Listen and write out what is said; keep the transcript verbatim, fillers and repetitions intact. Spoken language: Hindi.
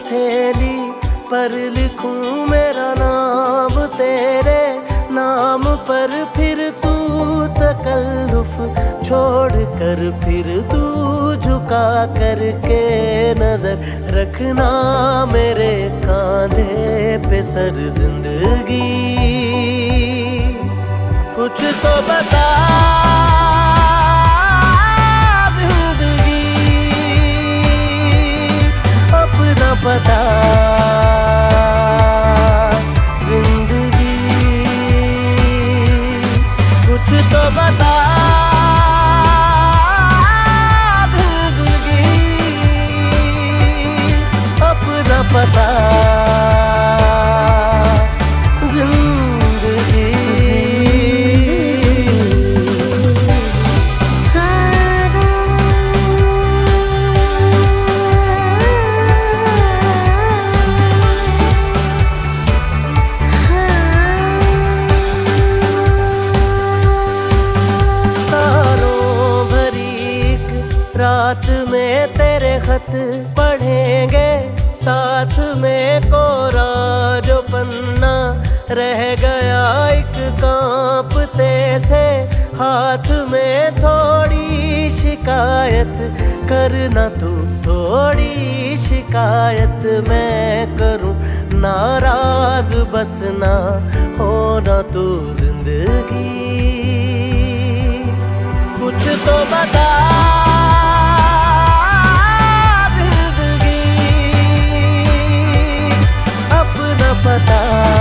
हथेली पर लिखूं मेरा नाम तेरे नाम पर, फिर तू तकल्लुफ छोड़ कर फिर तू झुका करके नजर रखना मेरे कांधे पे सर जिंदगी। कुछ तो बता जिंदगी, अपना पता जिंदगी, कुछ तो बता जिंदगी, अपना पता जिंदगी। रात में तेरे खत पढ़ेंगे साथ में, कोरा जो पन्ना रह गया एक कांपते से हाथ में, थोड़ी शिकायत करना तू थोड़ी शिकायत मैं करूं, नाराज बस ना होना तू जिंदगी। कुछ तो बता पता